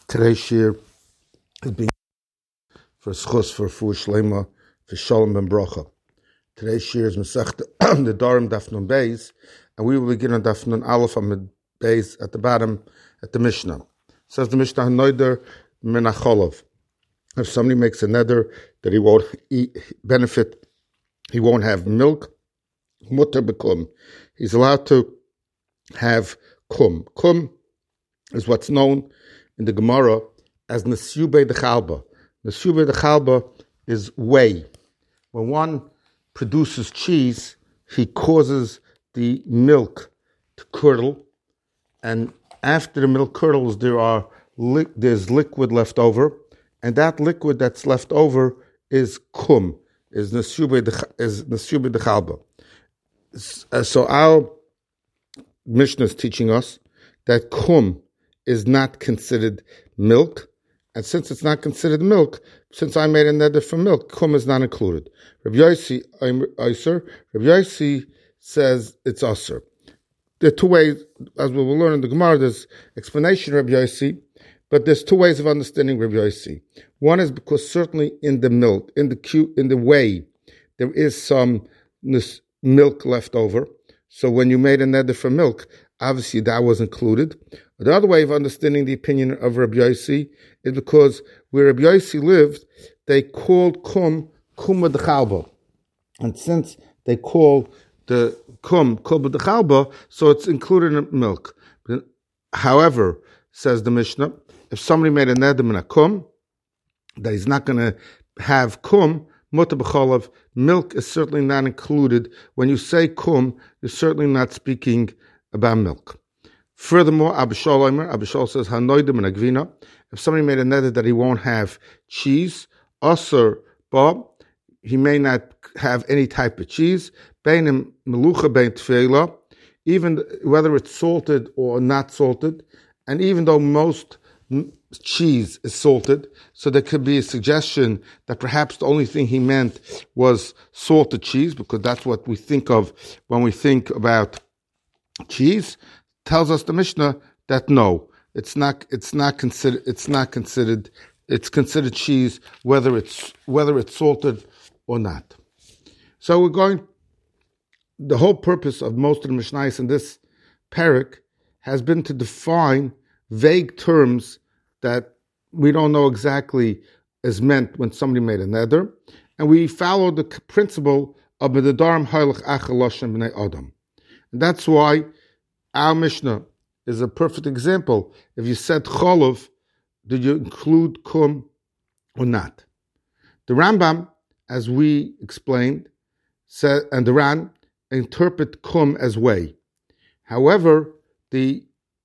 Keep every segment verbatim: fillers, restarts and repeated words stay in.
Today's shir is being for schus for fu shlema for shalom ben bracha. Today's shir is Masechta the Darim Daf Nun Beis, and we will begin on Daf Nun Aleph on Beis at the bottom at the Mishnah. It says the Mishnah Hanoider min hacholov. If somebody makes a neder that he won't eat, benefit, he won't have milk, mutter bekum. He's allowed to have kum. Kum is what's known in the Gemara as Nesubei de Chalba. Nesubei de Chalba is whey. When one produces cheese, he causes the milk to curdle, and after the milk curdles, there are li- there's liquid left over, and that liquid that's left over is kum, is Nesubei de, is Nesubei de Chalba. So our Mishnah is teaching us that kum is not considered milk, and since it's not considered milk, since I made a neder for milk, kum is not included. Rabbi Yossi, Iser, Rabbi Yossi says it's Aser. There are two ways, as we will learn in the Gemara, there's explanation of Rabbi Yossi, but there's two ways of understanding Rabbi Yossi. One is because certainly in the milk, in the cu- in the whey, there is some milk left over. So when you made a neder for milk, obviously that was included. The other way of understanding the opinion of Rabbi Yossi is because where Rabbi Yossi lived, they called kum kumah de chalba, and since they call the kum kumah de chalba, so it's included in milk. However, says the Mishnah, if somebody made a neder min kum that he's not going to have kum mutter b'cholav, milk is certainly not included. When you say kum, you're certainly not speaking about milk. Furthermore, Abishol Omer, Abishol says, Hanoidim and Agvina, if somebody made a neder that he won't have cheese, Aser Bob, he may not have any type of cheese, Beinim Melucha Bein Tfeila, even whether it's salted or not salted, and even though most cheese is salted, so there could be a suggestion that perhaps the only thing he meant was salted cheese, because that's what we think of when we think about cheese. Tells us the Mishnah that no, it's not. It's not considered. It's not considered. It's considered cheese whether it's whether it's salted or not. So we're going. The whole purpose of most of the Mishnayos in this parak has been to define vague terms that we don't know exactly is meant when somebody made a neder, and we follow the principle of Medarim Hailach Achal Loshem Bnei Adam, and that's why our Mishnah is a perfect example. If you said cholov, did you include kum or not? The Rambam, as we explained, said, and the Ran interpret kum as whey. However, the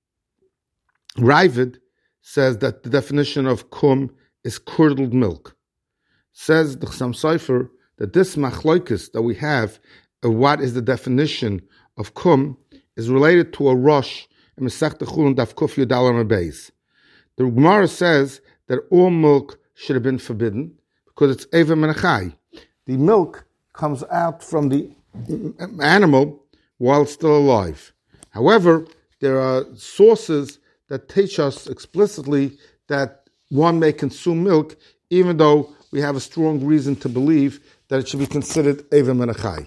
Ravid says that the definition of kum is curdled milk. Says the Chassam Sofer that this machloikis that we have of what is the definition of kum is related to a rush in Masechta Chulin Daf Kuf Yud Aleph Beis. The Gemara says that all milk should have been forbidden because it's Eva Menachai. The milk comes out from the animal while it's still alive. However, there are sources that teach us explicitly that one may consume milk even though we have a strong reason to believe that it should be considered Eva Menachai.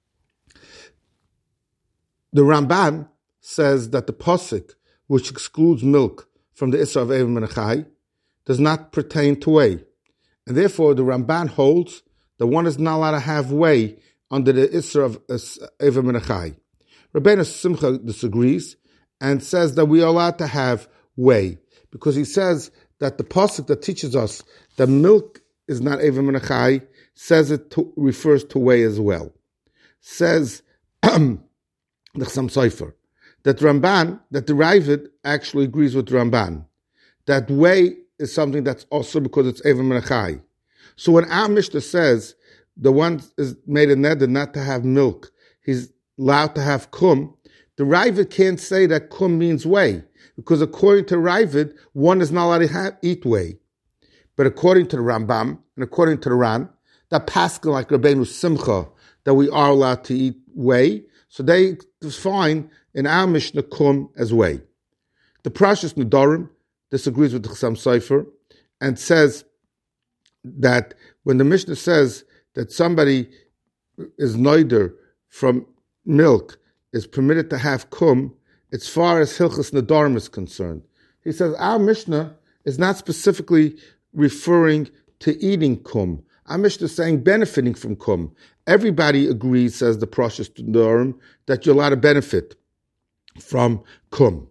The Ramban says that the pasuk, which excludes milk from the Isra of Eva Menachai, does not pertain to whey. And therefore, the Ramban holds that one is not allowed to have whey under the Isra of Eva Menachai. Rabbeinu Simcha disagrees and says that we are allowed to have whey, because he says that the pasuk that teaches us that milk is not Eva Menachai says it to, refers to whey as well. Says the Chassam Sofer that Ramban, that the Ravid actually agrees with Ramban, that whey is something that's also because it's Eva Menachai. So when our Mishnah says the one is made a neder not to have milk, he's allowed to have kum, the Ravid can't say that kum means whey, because according to Ravid, one is not allowed to have, eat whey. But according to the Rambam and according to the Ran, that Pascal like Rabbeinu Simcha, that we are allowed to eat whey, so they define in our Mishnah kum as whey. The Parashas Nedarim disagrees with the Chassam Sofer and says that when the Mishnah says that somebody is noider from milk is permitted to have kum, as far as Hilchas Nadarim is concerned. He says our Mishnah is not specifically referring to eating kum. Our Mishnah is saying benefiting from kum. Everybody agrees, says the Parashas Nadarim, that you're allowed to benefit from kum.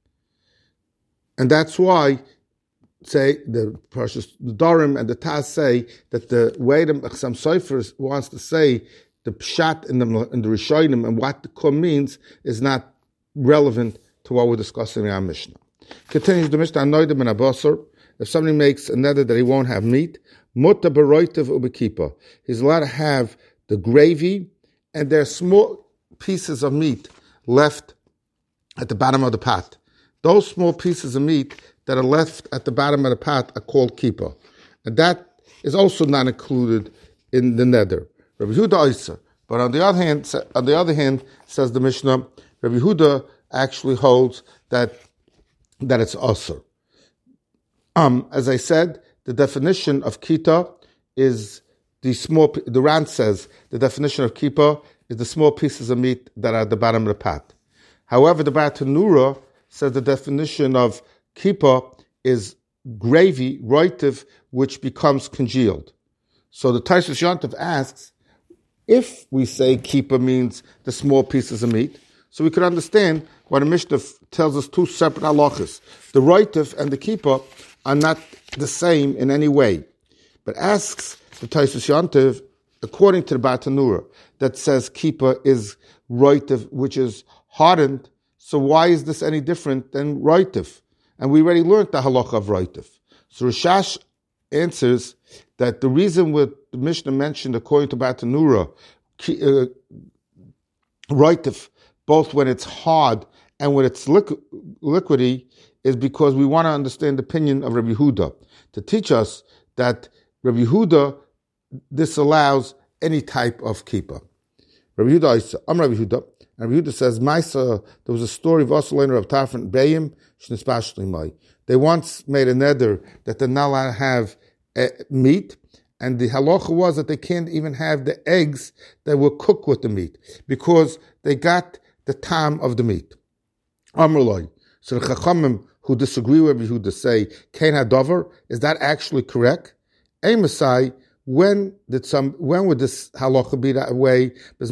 And that's why, say, the Parashas Nadarim and the Taz say that the way the Chassam Sofer wants to say the pshat in the, in the Rishonim and what the kum means is not relevant to what we're discussing in our Mishnah. Continues the Mishnah, Anoidim and Abasar. If somebody makes a nether that he won't have meat, Mutta Baroitiv Ubekipa. He's allowed to have the gravy, and there are small pieces of meat left at the bottom of the pot. Those small pieces of meat that are left at the bottom of the pot are called kippah. And that is also not included in the nether. Rabbi Yehuda Oiser. But on the other hand, on the other hand, says the Mishnah, Rabbi Yehuda actually holds that that it's Oser. Um, as I said, the definition of kita is the small. The Ran says the definition of kippah is the small pieces of meat that are at the bottom of the pot. However, the Bartanura says the definition of kippah is gravy, roitiv, which becomes congealed. So the Taisus Yontif asks, if we say kippah means the small pieces of meat, so we could understand why the Mishnah tells us two separate halachas. The roitiv and the kippah are not the same in any way. But asks the Taisus Yontif, according to the Bartanura, that says kippah is roitiv, which is hardened, so why is this any different than roitiv? And we already learned the halacha of roitiv. So Rishash answers that the reason what the Mishnah mentioned, according to Bartanura, uh, roitiv, both when it's hard and when it's liqu- liquidy, is because we want to understand the opinion of Rabbi Yehuda, to teach us that Rabbi Yehuda disallows any type of kippah. Rabbi Yehuda, I'm Rabbi Yehuda, and Rabbi Yehuda says, Maisa, there was a story of Osalainer of Tarfon Beim, Shnispashlimai. They once made a neder that they're not allowed to have uh, meat, and the halacha was that they can't even have the eggs that were cooked with the meat, because they got the tam of the meat. Amrullah. So the Chachamim who disagree with Rabbi Yehuda say, Kain Hadover, is that actually correct? Amosai, when did some, when would this halacha be that way?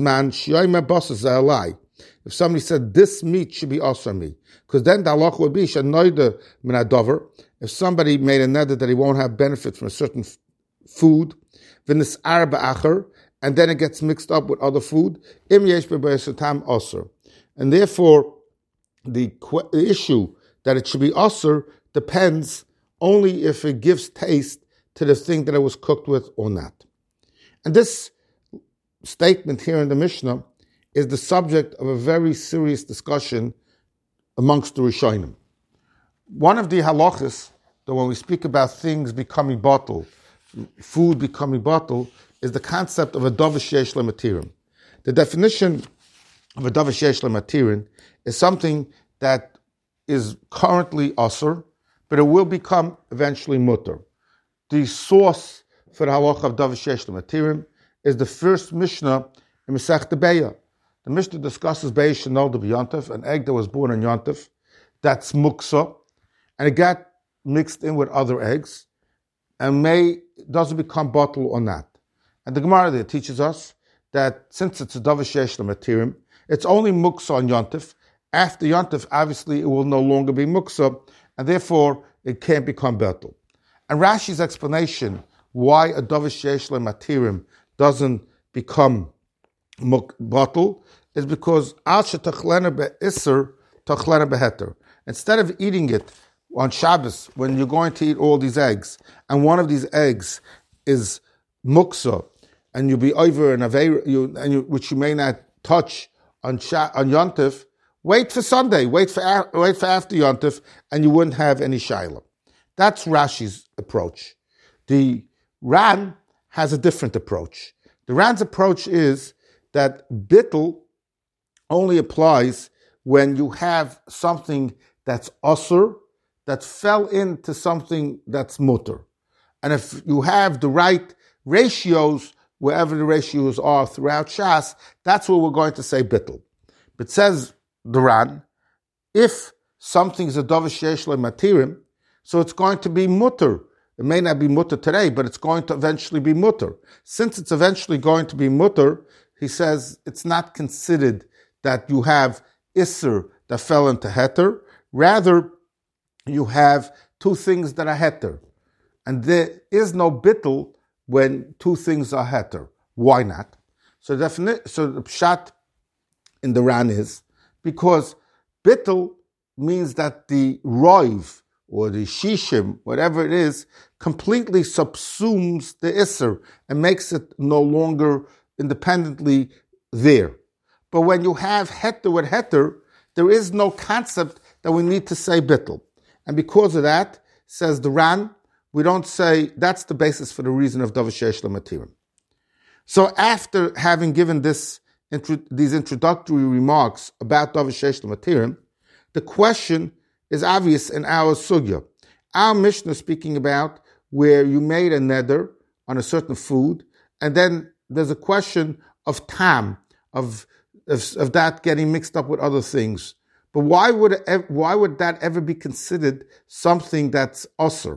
If somebody said this meat should be also me, because then the halacha would be shanoida min hadover. If somebody made a neder that he won't have benefit from a certain f- food, v'nis arba acher, and then it gets mixed up with other food, im yesh be'be'esatam osir, and therefore the, the issue that it should be osir depends only if it gives taste to the thing that it was cooked with or not. And this statement here in the Mishnah is the subject of a very serious discussion amongst the Rishonim. One of the halachas, that when we speak about things becoming bottled, food becoming bottled, is the concept of a davar sheyesh lo matirin. The definition of a davar sheyesh lo matirin is something that is currently asur, but it will become eventually mutter. The source for the halacha of davar sheyesh lo matirin is the first Mishnah in Masechta Beya. The Mishnah discusses Beya shenolda b'yontif, an egg that was born on yontif, that's muksa, and it got mixed in with other eggs, and may doesn't become bottled or not. And the Gemara there teaches us that since it's a davar sheyesh lo matirin, it's only muksa on yontif. After yontif, obviously, it will no longer be muksa, and therefore it can't become bottled. And Rashi's explanation why a davar sheyesh lo matirin doesn't become bottle is because al shetachlena be'isr tachlena beheter. Instead of eating it on Shabbos when you're going to eat all these eggs, and one of these eggs is muksa, and you'll be over an aveir, you, and you, which you may not touch on Sha, on Yontif, wait for Sunday, wait for wait for after Yontif, and you wouldn't have any shayla. That's Rashi's approach. The Ran has a different approach. The Ran's approach is that bittul only applies when you have something that's asur, that fell into something that's mutter. And if you have the right ratios, wherever the ratios are throughout Shas, that's what we're going to say bittul. But says the Ran, if something is a davar sheyesh lo matirim, so it's going to be mutter. It may not be mutter today, but it's going to eventually be mutter. Since it's eventually going to be mutter, he says it's not considered that you have isser that fell into heter. Rather, you have two things that are heter. And there is no bittul when two things are heter. Why not? So, definitely, so the pshat in the Ran is because bittul means that the roiv or the shishim, whatever it is, completely subsumes the isser and makes it no longer independently there. But when you have heter with heter, there is no concept that we need to say bittul. And because of that, says the Ran, we don't say, that's the basis for the reason of davar sheyesh lo matirim. So after having given this these introductory remarks about davar sheyesh lo matirim, the question is obvious in our sugya. Our Mishnah is speaking about where you made a neder on a certain food, and then there's a question of tam, of, of, of that getting mixed up with other things. But why would it, why would that ever be considered something that's osur?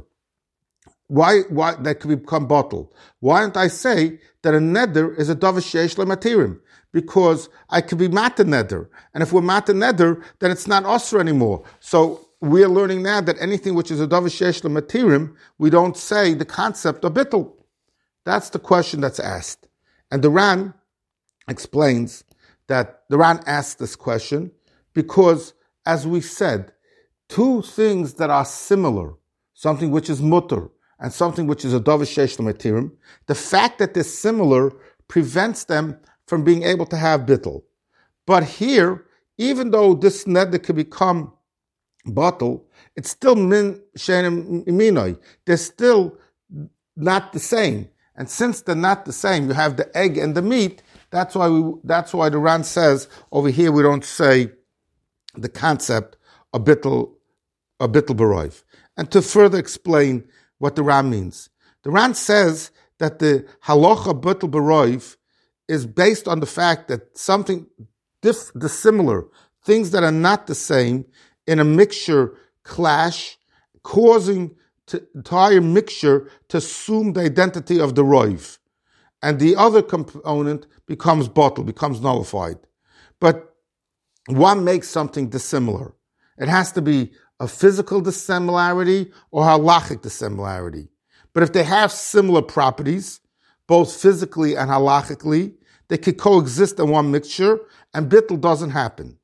Why why that could become bottled? Why don't I say that a neder is a davar sheyesh lo matirim? Because I could be mata neder, and if we're mata neder, then it's not osur anymore. So we are learning now that anything which is a davar sheyesh lo matirim, we don't say the concept of bittul. That's the question that's asked, and the Ran explains that the Ran asked this question because, as we said, two things that are similar, something which is mutter and something which is a davar sheyesh lo matirim, the fact that they're similar prevents them from being able to have bittul. But here, even though this neder could become bottle, it's still min shenim iminoi. They're still not the same. And since they're not the same, you have the egg and the meat. That's why we, that's why the Ran says over here we don't say the concept of bittul, of bittul b'roiv. And to further explain what the Ran means, the Ran says that the halacha bittul b'roiv is based on the fact that something diff, dissimilar, things that are not the same, in a mixture clash, causing the entire mixture to assume the identity of the roiv. And the other component becomes bottled, becomes nullified. But one makes something dissimilar. It has to be a physical dissimilarity or halachic dissimilarity. But if they have similar properties, both physically and halachically, they could coexist in one mixture, and bittul doesn't happen.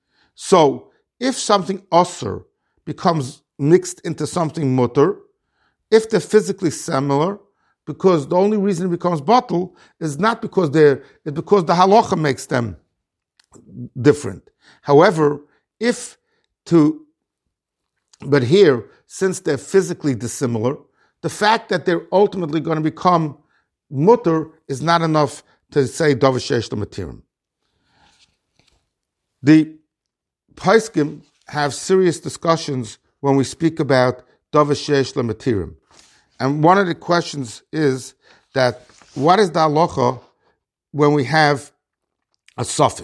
So, if something osur becomes mixed into something mutter, if they're physically similar, because the only reason it becomes bottle is not because they're, it's because the halacha makes them different. However, if to, but here, since they're physically dissimilar, the fact that they're ultimately going to become mutter is not enough to say davar sheyesh lo matirim. The Paiskim have serious discussions when we speak about davar sheyesh lo matirim. And one of the questions is that what is the halacha when we have a suffix?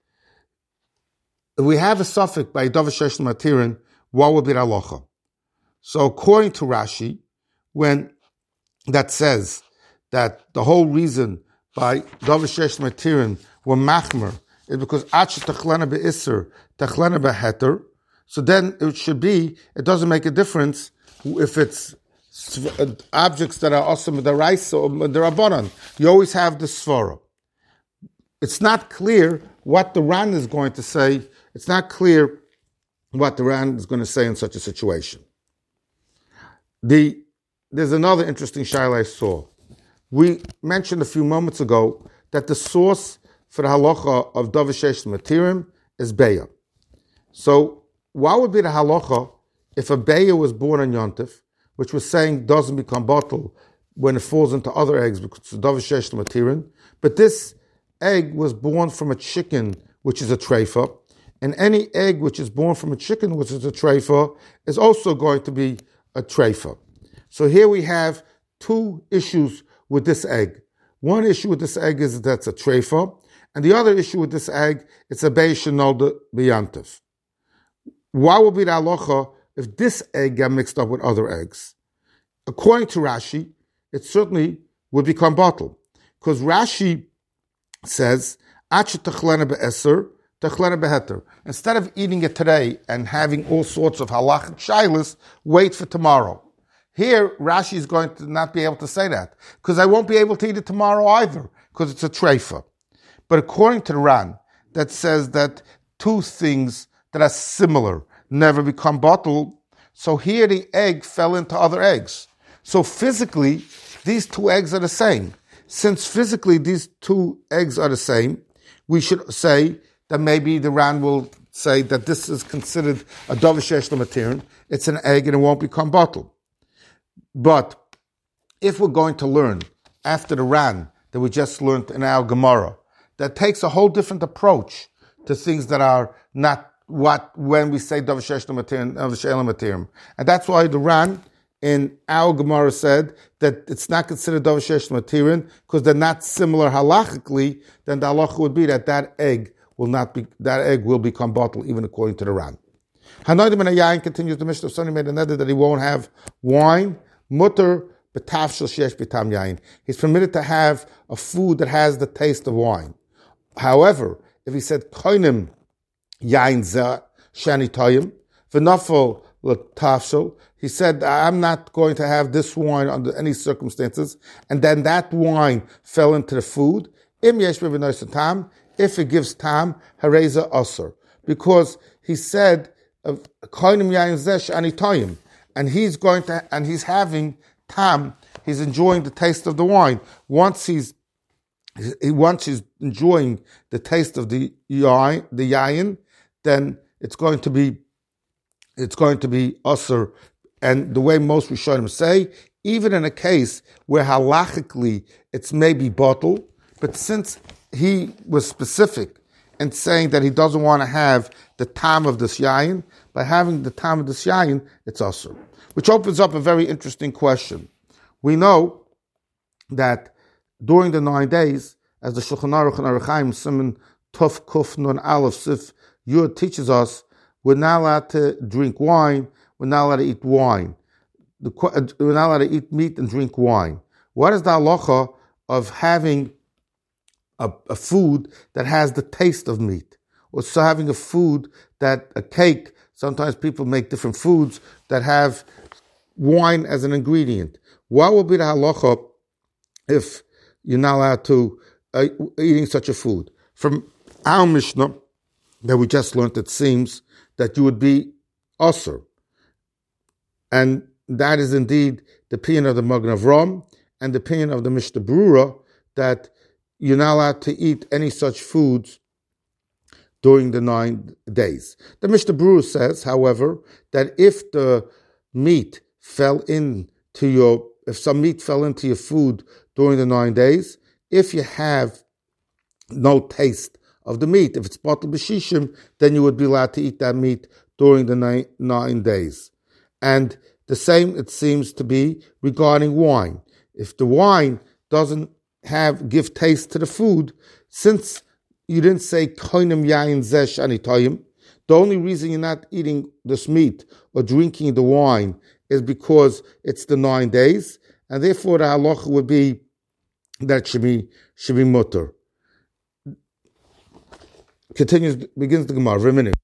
If we have a suffix by davar sheyesh lo matirim, what would be the halacha? So according to Rashi, when that says that the whole reason by davar sheyesh lo matirim were machmer is because Acha Tachlana Be'isser, Tachlana Be'heter, so then it should be, it doesn't make a difference if it's objects that are also Midaraisa or Midarabanan. You always have the Svara. It's not clear what the Ran is going to say. It's not clear what the Ran is going to say in such a situation. The, there's another interesting shaila I saw. We mentioned a few moments ago that the source for the halacha of davar sheyesh lo matirim is beya. So, what would be the halacha if a beya was born on Yontif, which we're saying doesn't become bottle when it falls into other eggs because it's davar sheyesh lo matirim, but this egg was born from a chicken, which is a treifa, and any egg which is born from a chicken, which is a treifa, is also going to be a treifa. So here we have two issues with this egg. One issue with this egg is that's a treifa, and the other issue with this egg, it's a beish nolda b'yantiv. Why would be the halacha if this egg got mixed up with other eggs? According to Rashi, it certainly would become bottled. Because Rashi says, instead of eating it today and having all sorts of halachic shilas, wait for tomorrow. Here, Rashi is going to not be able to say that, because I won't be able to eat it tomorrow either, because it's a treifa. But according to the Ran, that says that two things that are similar never become bottled, so here the egg fell into other eggs. So physically, these two eggs are the same. Since physically these two eggs are the same, we should say that maybe the Ran will say that this is considered a davar sheyesh lo matirin. It's an egg and it won't become bottled. But if we're going to learn after the Ran that we just learned in our Gemara, that takes a whole different approach to things that are not what when we say davar sheyesh lo matirin, davar sheyesh lo matirin. And that's why the Ran in our Gemara said that it's not considered davar sheyesh lo matirin because they're not similar halachically. Then the halacha would be that that egg will not be that egg will become bottled even according to the Ran. Hanoidim and Yayin continues the Mishnah. If somebody made another that he won't have wine, mutter b'tafshel sheyesh b'tam yayin. He's permitted to have a food that has the taste of wine. However, if he said koinim yayin zeh shani toyim v'nafel l'tafshel, he said, I'm not going to have this wine under any circumstances, and then that wine fell into the food. Im yesh b'v'nois tam, if it gives tam, hareza aser, because he said koinim yayin zeh shani toyim. And he's going to, and he's having tam. He's enjoying the taste of the wine. Once he's, once he's enjoying the taste of the yayin, the yayin, then it's going to be, it's going to be usher. And the way most Rishonim say, even in a case where halachically it's maybe bottled, but since he was specific and saying that he doesn't want to have the tam of this yayin, by having the tam of this yayin, it's usher. Which opens up a very interesting question. We know that during the nine days, as the Shulchan Aruch and Aruch Chaim Siman Tuf Kuf Nun Aleph Sif Yud teaches us, we're not allowed to drink wine, we're not allowed to eat wine. We're not allowed to eat meat and drink wine. What is the halacha of having a, a food that has the taste of meat? Or so having a food that, a cake, sometimes people make different foods that have wine as an ingredient. What will be the halacha if you're not allowed to uh, eating such a food? From our Mishnah that we just learned, it seems that you would be usher. And that is indeed the opinion of the Magen Avraham and the opinion of the Mishnah Berurah that you're not allowed to eat any such foods during the nine days. The Mishnah Berurah says, however, that if the meat fell into your, if some meat fell into your food during the nine days, if you have no taste of the meat, if it's bottled b'shishim, then you would be allowed to eat that meat during the nine, nine days. And the same, it seems to be regarding wine. If the wine doesn't have, give taste to the food, since you didn't say koinim yayin zeh shani toyim, the only reason you're not eating this meat or drinking the wine is because it's the nine days, and therefore the halacha would be that it should be, should be mutter. Continues, begins the Gemara, for a minute.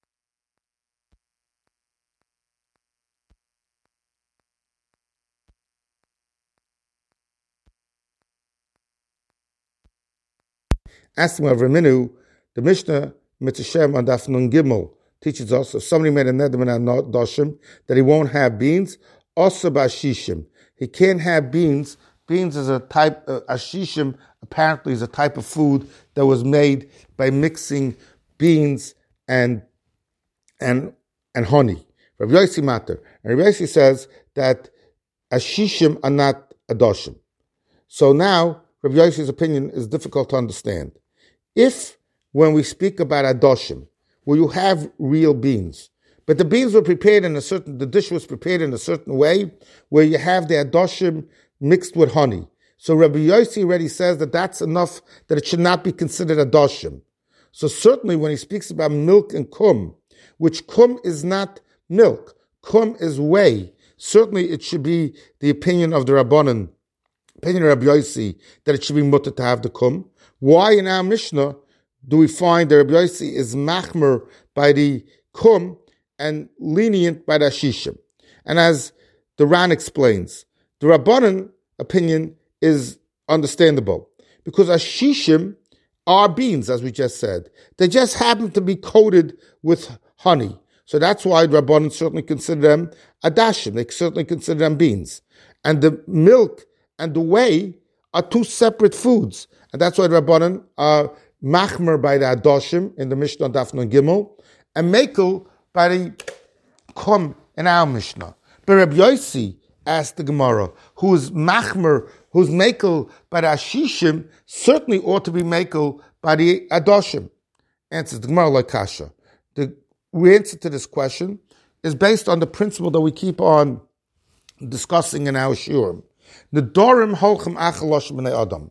Asking over a minute, the Mishnah Mitzvah on Daf Nun Gimel teaches us if somebody made a neder min doshim that he won't have beans, also b'ashishim. He can't have beans. Beans is a type, uh, ashishim apparently is a type of food that was made by mixing beans and and and honey. Rabbi Yossi matter. And Rabbi Yossi says that ashishim are not adoshim. So now Rabbi Yossi's opinion is difficult to understand. If when we speak about adoshim, where you have real beans. But the beans were prepared in a certain, the dish was prepared in a certain way where you have the adoshim mixed with honey. So Rabbi Yossi already says that that's enough, that it should not be considered adoshim. So certainly when he speaks about milk and kum, which kum is not milk, kum is whey, certainly it should be the opinion of the Rabbanan, opinion of Rabbi Yossi, that it should be mutter to have the kum. Why in our Mishnah do we find that Rabbi Yossi is machmer by the kum and lenient by the ashishim? And as the Ran explains, the Rabbanan opinion is understandable because ashishim are beans, as we just said. They just happen to be coated with honey. So that's why the Rabbanan certainly consider them adashim. They certainly consider them beans. And the milk and the whey are two separate foods. And that's why the Rabbanan are machmer by the adoshim in the Mishnah Daf Nun Gimel, and mekel by the kum in our Mishnah. But Rabbi Yossi asked the Gemara, who's machmer, who's mekel by the ashishim, certainly ought to be mekel by the adoshim. Answers the Gemara like kasha. The answer to this question is based on the principle that we keep on discussing in our shiurim. The dorim holchem achalosh b'nei adam.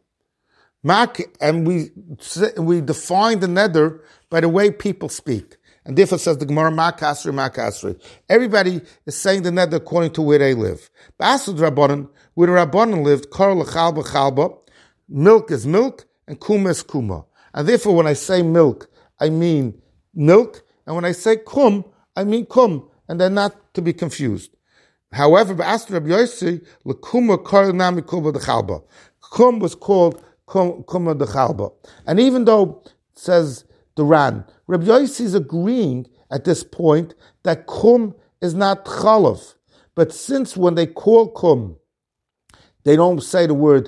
And we we define the neder by the way people speak. And therefore says the Gemara, ma kasri, ma kasri. Everybody is saying the neder according to where they live. But as the Rabbanan, where the Rabbanan lived, kar l'chalba chalba, milk is milk, and kuma is kuma. And therefore when I say milk, I mean milk, and when I say kum, I mean kum, and they're not to be confused. However, but as the Rabbi Yossi, l'kuma kar nami kuma d'chalba. Kum was called Kuma de Chalba. And even though, says the Ran, Rabbi Yossi is agreeing at this point that kum is not chalav. But since when they call kum, they don't say the word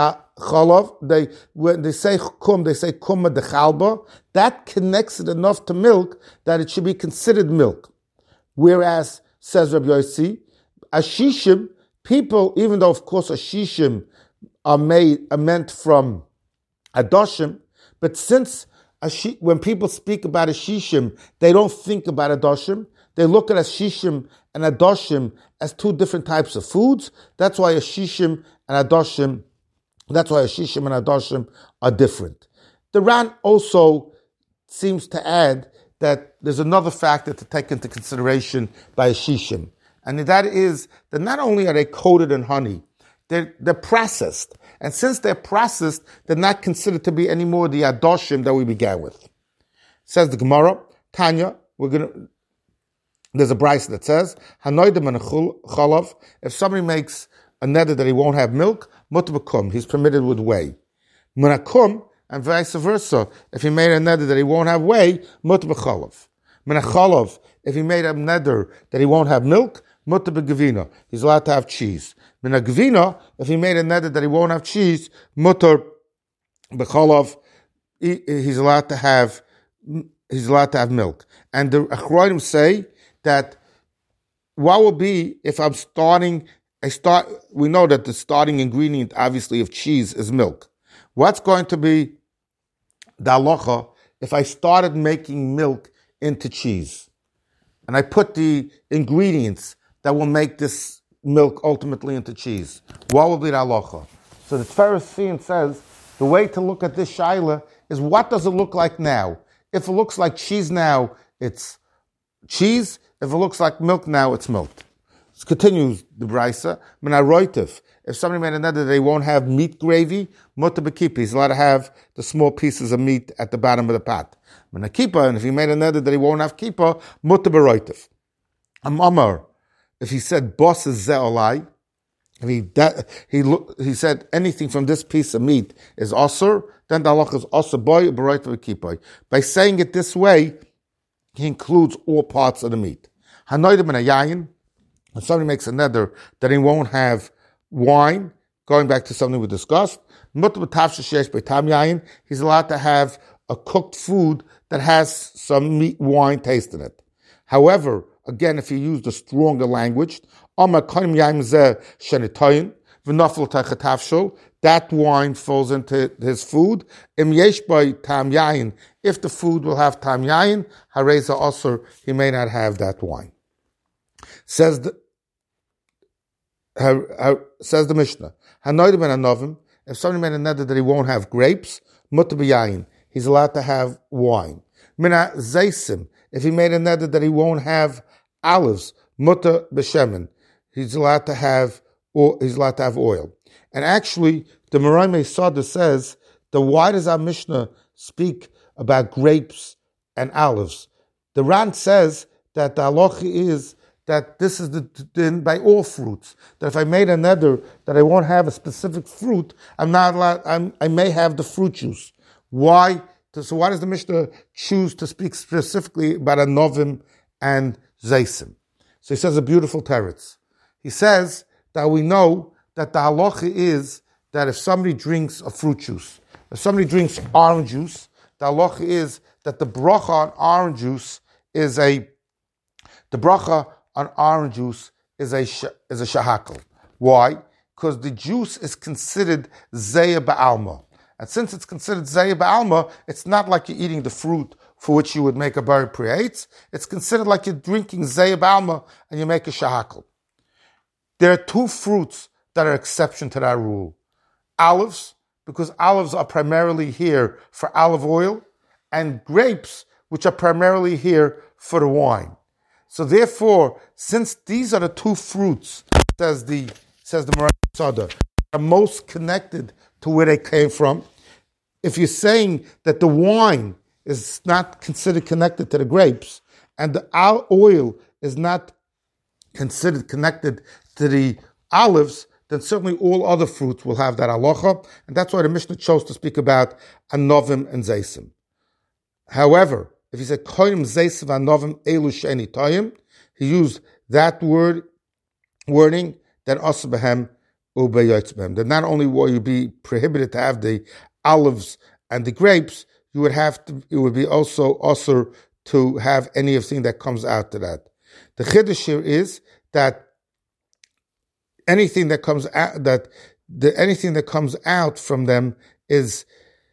chalav, they, when they say kum, they say kuma de Chalba, that connects it enough to milk that it should be considered milk. Whereas, says Rabbi Yossi, ashishim, people, even though of course ashishim are made are meant from adoshim, but since ashi, when people speak about ashishim, they don't think about adoshim. They look at ashishim and adoshim as two different types of foods. That's why ashishim and adoshim, that's why ashishim and adoshim are different. The Ran also seems to add that there's another factor to take into consideration by ashishim, and that is that not only are they coated in honey, They're, they're processed. And since they're processed, they're not considered to be any more the adoshim that we began with. Says the Gemara, Tanya, we're gonna, there's a brayso that says, Hanoidim and chalav, if somebody makes a neder that he won't have milk, mutar b'kum, he's permitted with whey. Munakum, and vice versa, if he made a neder that he won't have whey, mutar b'chalav. Munachalav, if he made a neder that he won't have milk, mutar b'gavina, he's allowed to have cheese. Minagvina, if he made a neder that he won't have cheese, mutar b'chalav, he's allowed to have he's allowed to have milk. And the Achronim say that what will be if I'm starting? I start. We know that the starting ingredient, obviously, of cheese is milk. What's going to be the halacha if I started making milk into cheese, and I put the ingredients that will make this milk ultimately into cheese? What will be the halacha? So the Pharisee says the way to look at this shaila is what does it look like now? If it looks like cheese now, it's cheese. If it looks like milk now, it's milk. It continues the brayso. Menaroitiv. If somebody made another, they won't have meat gravy. Mutar b'kipa. He's allowed to have the small pieces of meat at the bottom of the pot. Menakipa. And if he made another that he won't have kipa, mutar b'roitiv. Am amar. If he said bos is ze'olai, if he that, he he said anything from this piece of meat is osur, then the halacha is osur boy b'roitiv v'kipa. By saying it this way, he includes all parts of the meat. Hanoidim and a yayin. When somebody makes a neder that he won't have wine, going back to something we discussed, he's allowed to have a cooked food that has some meat, wine taste in it. However, again, if you use the stronger language, that wine falls into his food. Im yesh by tam yayin, if the food will have tam yayin, hareza osur, he may not have that wine. Says the her, her, says the Mishnah, Hanoidim ben Anovim, if somebody made a neder that he won't have grapes, mutter b'yayin, he's allowed to have wine. Mina zaysim, if he made a neder that he won't have olives, mutter b'shemen, he's allowed to have or he's allowed to have oil. And actually, the Merayim Sada says that why does our Mishnah speak about grapes and olives? The Ran says that the halacha is that this is the, the by all fruits. That if I made a neder that I won't have a specific fruit, I'm not allowed. I'm, I may have the fruit juice. Why? So why does the Mishnah choose to speak specifically about a novim and zaysim? So he says a beautiful teretz. He says that we know that the halacha is that if somebody drinks a fruit juice, if somebody drinks orange juice, the halacha is that the bracha on orange juice is a the bracha on orange juice is a is a shahakal. Why? Because the juice is considered zeya ba'alma. And since it's considered zeya ba'alma, it's not like you're eating the fruit for which you would make a bari priates. It's considered like you're drinking zeya ba'alma and you make a shahakal. There are two fruits that are exception to that rule. Olives, because olives are primarily here for olive oil, and grapes, which are primarily here for the wine. So therefore, since these are the two fruits, says the says the Merayim Sada, are most connected to where they came from, if you're saying that the wine is not considered connected to the grapes, and the oil is not considered connected to the olives, then certainly all other fruits will have that halacha, and that's why the Mishnah chose to speak about anovim and zaysim. However, if he said koyim zaysim anovim elu sheni toyim, he used that word wording that also behem ubeyotz behem. That not only will you be prohibited to have the olives and the grapes, you would have to. It would be also also to have any of thing that comes out to that. The chiddush here is that anything that comes out that the anything that comes out from them is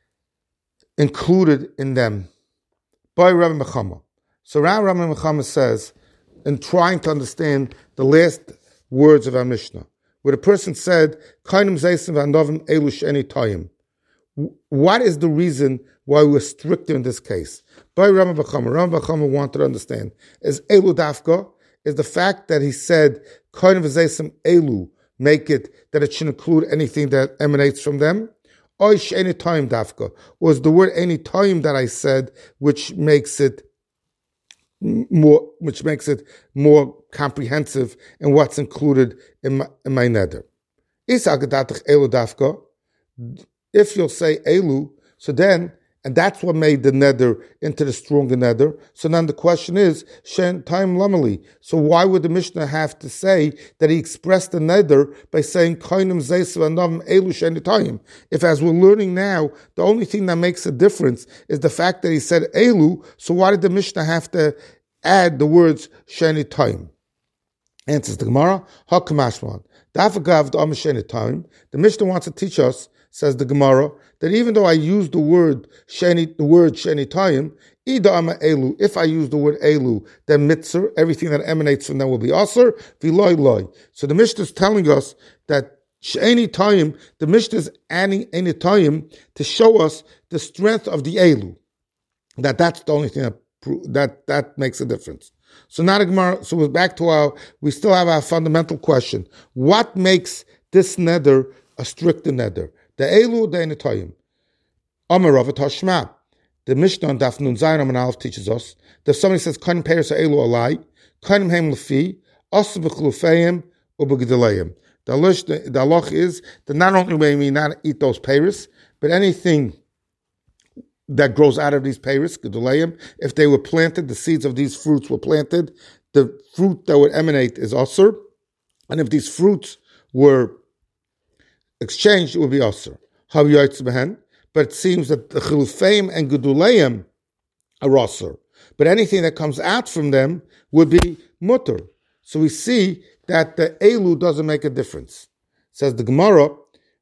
included in them. By Rabbi Mechama. So Rabbi Mechama says, in trying to understand the last words of our Mishnah, where the person said, "Kainim zaysim v'anovim elu sheni toyim." What is the reason why we're stricter in this case? By Rabbi Mechama, Rabbi Mechama wanted to understand is elu dafka is the fact that he said Kainim zaysim elu, make it that it should include anything that emanates from them. Oish any time dafka was the word any time that I said, which makes it more, which makes it more comprehensive in what's included in my, in my neder. If you'll say elu, so then, and that's what made the neder into the stronger neder. So then the question is, shen time lamali. So why would the Mishnah have to say that he expressed the neder by saying kainim zaysu anam elu shen time? If, as we're learning now, the only thing that makes a difference is the fact that he said elu. So why did the Mishnah have to add the words shen time? Answers the Gemara. Hakamashman. The Mishnah wants to teach us, says the Gemara, that even though I use the word sheni, the word sheni tayim, ida ama elu, if I use the word elu, then mitzvah, everything that emanates from them will be aser, v'loy loy. So the Mishnah is telling us that sheni tayim, the Mishnah is adding any tayim to show us the strength of the elu. That that's the only thing that that, that makes a difference. So now the Gemara, so we're back to our, we still have our fundamental question. What makes this neder a stricter neder? The elu, the enetayim. Amar Rav Tashma. The Mishnah on Daf Nun Zayin Amar Aleph teaches us that if somebody says kanim peiros elu alai, kanim hem lefi, asu b'chlufeim u'b'gedeleim. The halach is that not only may we not eat those peiros, but anything that grows out of these peiros, gedeleim, if they were planted, the seeds of these fruits were planted, the fruit that would emanate is asur, and if these fruits were exchanged, it would be asur. But it seems that the chilufeim and geduleim are asur. But anything that comes out from them would be mutter. So we see that the elu doesn't make a difference. Says the Gemara,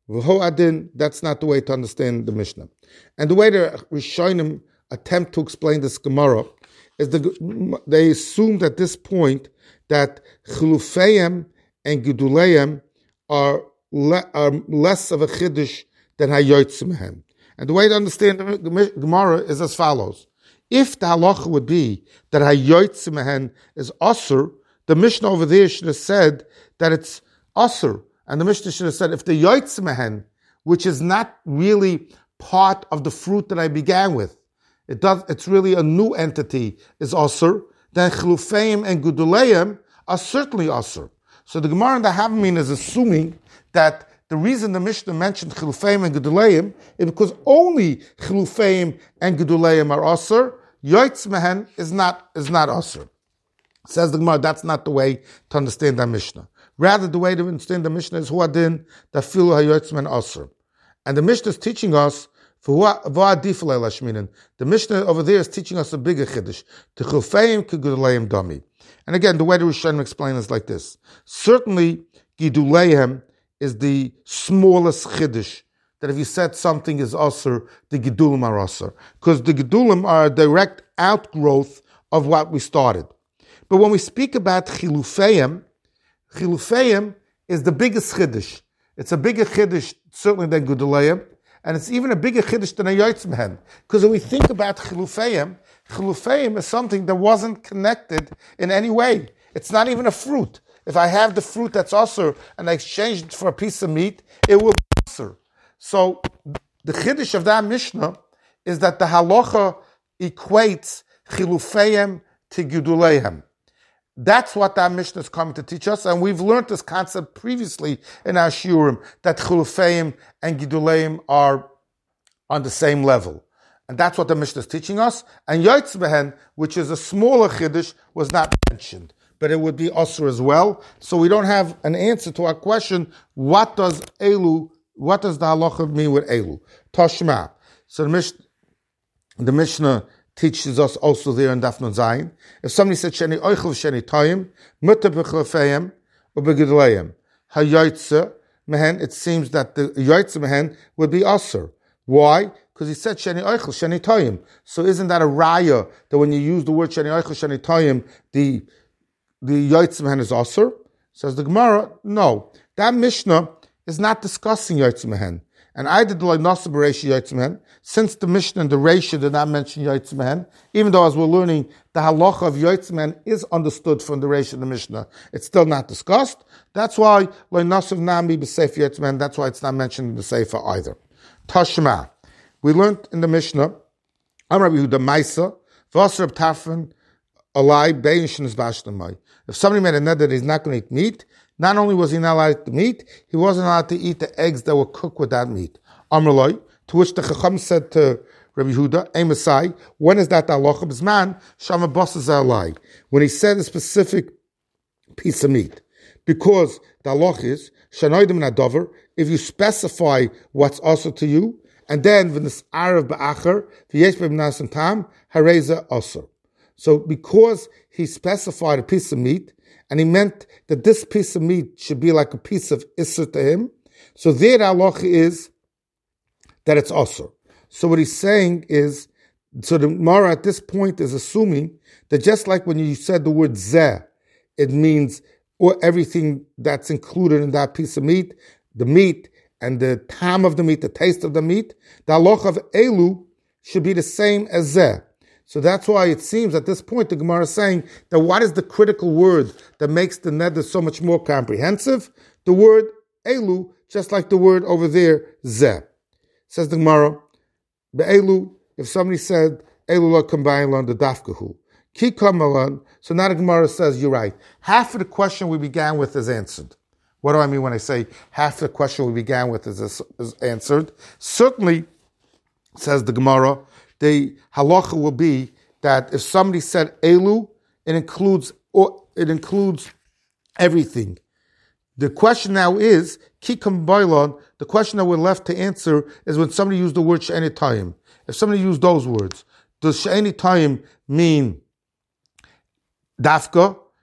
V'ho adin, that's not the way to understand the Mishnah. And the way the Rishonim attempt to explain this Gemara is the, they assumed at this point that Chilufayim and Gedulayim are, le, are less of a Chiddush than Hayotzim. And the way to understand the Gemara is as follows. If the halacha would be that Hayotzim is Asur, the Mishnah over there should have said that it's Asur. And the Mishnah should have said, if the Yotzim, which is not really part of the fruit that I began with, it does, it's really a new entity, is Asur, then Chilufayim and Gedulayim are certainly Asur. So the Gemara in the Havamim is assuming that the reason the Mishnah mentioned Chilufayim and Gedulayim is because only Chilufayim and Gedulayim are Asur. Yotzim is not, is not Asur. Says the Gemara, that's not the way to understand that Mishnah. Rather, the way to understand the Mishnah is Huadin, that Filu Hayotzim and Asur. And the Mishnah is teaching us, the Mishnah over there is teaching us a bigger Chiddush. Chilufayim Gedulayim Dami. And again, the way the Rishonim explain is like this. Certainly, Gedulayim is the smallest Chiddush, that if you said something is Asur, the Gedulim are Asur. Because the Gedulim are a direct outgrowth of what we started. But when we speak about Chilufayim, Chilufayim is the biggest Chiddush. It's a bigger Chiddush, certainly, than Gedulayim, and it's even a bigger Chiddush than a Yotzim. Because when we think about Chilufayim, Chilufayim is something that wasn't connected in any way. It's not even a fruit. If I have the fruit that's Asur and I exchange it for a piece of meat, it will be Asur. So the Chiddush of that Mishnah is that the halacha equates Chilufayim to Gedulayim. That's what that Mishnah is coming to teach us, and we've learned this concept previously in our shiurim, that Chilufayim and Gedulayim are on the same level. And that's what the Mishnah is teaching us. And Yotzim, which is a smaller Chiddush, was not mentioned, but it would be Asur as well. So we don't have an answer to our question, what does Elu, what does the halacha mean with Elu? Tashma. So the Mishnah, the Mishnah teaches us also there in Daf Nun Zayin. If somebody said Sheni Oichel Sheni Toyim, Mutter B'Chilufayim or B'Gedulayim, Hayotzeh Mehen, it seems that the Yotzeh Mehen would be Asur. Why? Because he said Sheni Oichel Sheni Toyim. So isn't that a raya that when you use the word Sheni Oichel Sheni Toyim, the the Yotzeh Mehen is Asur? Says the Gemara, no. That Mishnah is not discussing Yotzeh Mehen. And I did the like Nasa Bereshi Yotzeh Mehen, since the Mishnah and the Reisha did not mention Yotzeh Mehen, even though as we're learning, the halacha of Yotzeh Mehen is understood from the Reisha and the Mishnah, it's still not discussed. That's why like Nasa Nami B'Sefer Yotzeh Mehen, that's why it's not mentioned in the Sefer either. Tashma. We learned in the Mishnah, Amar Rabbi Yehuda Maisa, V'asar B'Tafan Alai Bein Shnis Bashlamai. If somebody made a neder that he's not going to eat meat, not only was he not allowed to eat meat, he wasn't allowed to eat the eggs that were cooked with that meat. Amrloi, to which the Chacham said to Rabbi Yehuda, Ei Masai, when is that the halacha b'zman? Shama bosses alai. When he said a specific piece of meat. Because the halacha is, Shanoidim nadover, if you specify what's also to you, and then v'nis arav ba'acher, v'yesh b'mnas and tam, hareza asur. So because he specified a piece of meat, and he meant that this piece of meat should be like a piece of isser to him, so there the halacha is that it's asur. So what he's saying is, so the Gemara at this point is assuming that just like when you said the word zeh, it means or everything that's included in that piece of meat, the meat and the tam of the meat, the taste of the meat, the halacha of elu should be the same as zeh. So that's why it seems at this point the Gemara is saying that what is the critical word that makes the neder so much more comprehensive? The word elu, just like the word over there, zeh. Says the Gemara, be'elu, if somebody said, elu la combine on the dafkahu. Ki kamalan, so now the Gemara says, you're right. Half of the question we began with is answered. What do I mean when I say half of the question we began with is, is answered? Certainly, says the Gemara, the halacha will be that if somebody said elu, it includes or it includes everything. The question now is kikam bailon. The question that we're left to answer is when somebody used the word she'eni tayim. If somebody used those words, does she'eni tayim mean dafka?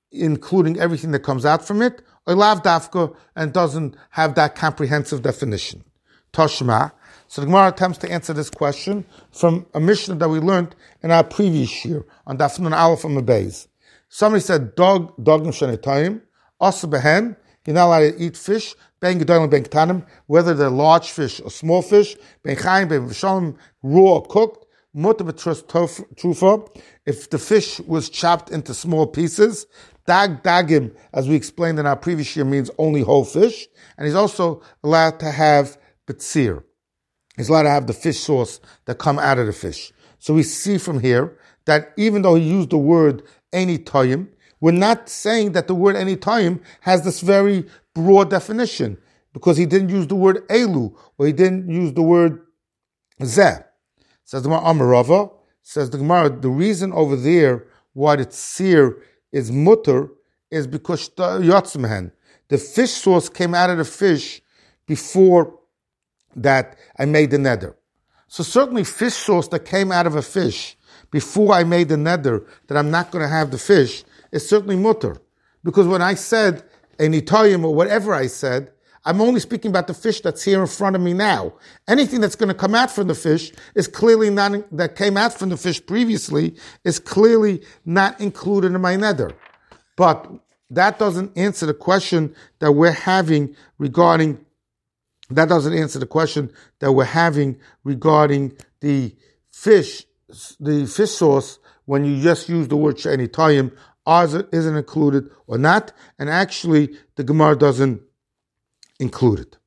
including everything that comes out from it, or lav dafka, and doesn't have that comprehensive definition. Toshma. So the Gemara attempts to answer this question from a Mishnah that we learned in our previous year on Daf Nun Aleph from the Beis. Somebody said, dog, dog n'shanetayim, asa behen, you're not allowed to eat fish, ben gedolim, ben ketanim, whether they're large fish or small fish, ben chayim, ben v'shalom, raw or cooked, mutar b'trus trufa, if the fish was chopped into small pieces, dag dagim, as we explained in our previous year, means only whole fish, and he's also allowed to have betzir. He's allowed to have the fish sauce that come out of the fish. So we see from here that even though he used the word any time, we're not saying that the word any time has this very broad definition, because he didn't use the word elu, or he didn't use the word zeh. Says the Gemara Amarava, says the Gemara, the reason over there why the tzir is mutter is because yotzmehen, the fish sauce came out of the fish before that I made the neder. So certainly fish sauce that came out of a fish before I made the neder that I'm not going to have the fish is certainly mutter. Because when I said enitayim or whatever I said, I'm only speaking about the fish that's here in front of me now. Anything that's going to come out from the fish is clearly not, that came out from the fish previously, is clearly not included in my neder. But that doesn't answer the question that we're having regarding That doesn't answer the question that we're having regarding the fish, the fish sauce, when you just use the word sheni tayim, isn't included or not, and actually the Gemara doesn't include it.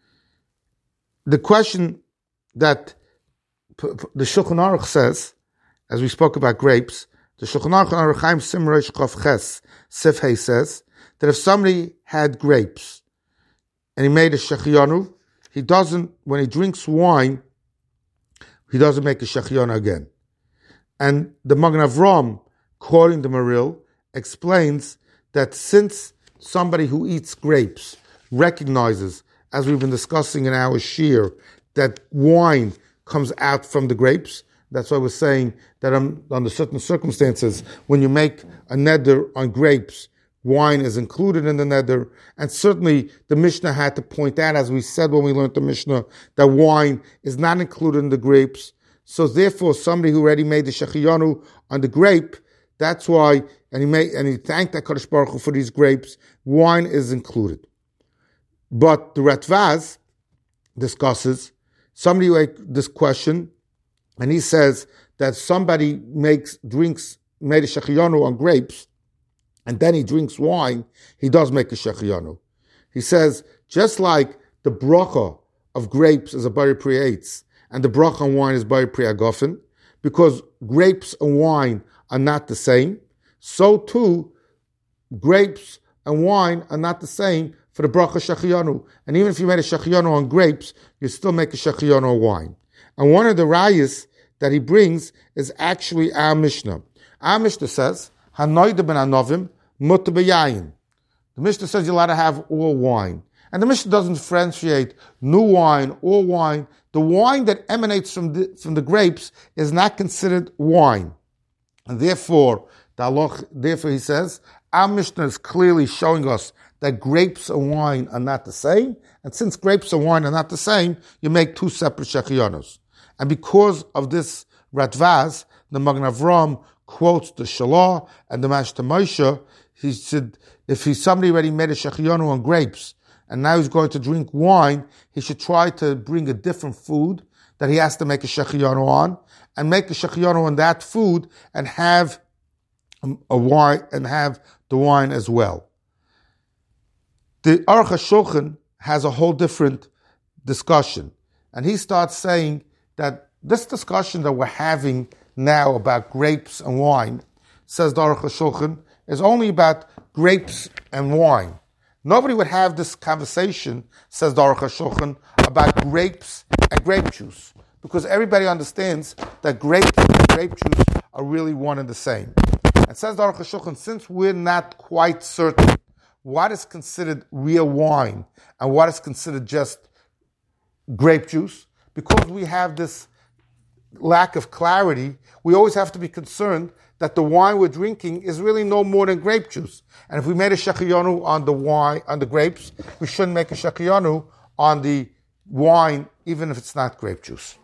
The question that the Shulchan Aruch says, as we spoke about grapes, the Shulchan Aruch on Aruch Chaim Simreish Chof Ches Sifhei says that if somebody had grapes and he made a shechiyanu, he doesn't, when he drinks wine, he doesn't make a shechiyanu again. And the Magen Avram, quoting the Maril, explains that since somebody who eats grapes recognizes, as we've been discussing in our shir, that wine comes out from the grapes, that's why we're saying that under certain circumstances, when you make a neder on grapes, wine is included in the neder, and certainly the Mishnah had to point out, as we said when we learned the Mishnah, that wine is not included in the grapes. So therefore, somebody who already made the shechiyanu on the grape, that's why, and he made, and he thanked HaKadosh Baruch Hu for these grapes, wine is included. But the Ratvaz discusses, somebody like this question, and he says that somebody makes, drinks, made a shechiyanu on grapes, and then he drinks wine, he does make a shechiyanu. He says, just like the bracha of grapes is a bari pri eitz, and the bracha on wine is bari pri agofen, because grapes and wine are not the same, so too, grapes and wine are not the same for the bracha shechiyanu. And even if you made a shechiyanu on grapes, you still make a shechiyanu on wine. And one of the rayas that he brings is actually our Mishnah. Our Mishnah says, Hanoida ben anovim mutter b'yayin. The Mishnah says you're allowed to have all wine. And the Mishnah doesn't differentiate new wine or wine. The wine that emanates from the, from the grapes is not considered wine. And therefore, the halach, therefore he says, our Mishnah is clearly showing us that grapes and wine are not the same. And since grapes and wine are not the same, you make two separate shechiyanos. And because of this Ratvaz, the Magen Avram quotes the Shalah and the Mashta Moshe. He said, if he's somebody already made a shechiyanu on grapes, and now he's going to drink wine, he should try to bring a different food that he has to make a shechiyanu on, and make a shechiyanu on that food, and have a wine, and have the wine as well. The Aruch HaShulchan has a whole different discussion, and he starts saying that this discussion that we're having now about grapes and wine, says the Aruch HaShulchan, is only about grapes and wine. Nobody would have this conversation, says the Aruch HaShulchan, about grapes and grape juice, because everybody understands that grapes and grape juice are really one and the same. And says the Aruch HaShulchan, since we're not quite certain what is considered real wine and what is considered just grape juice, because we have this lack of clarity, we always have to be concerned that the wine we're drinking is really no more than grape juice. And if we made a shechiyanu on the wine, on the grapes, we shouldn't make a shechiyanu on the wine, even if it's not grape juice.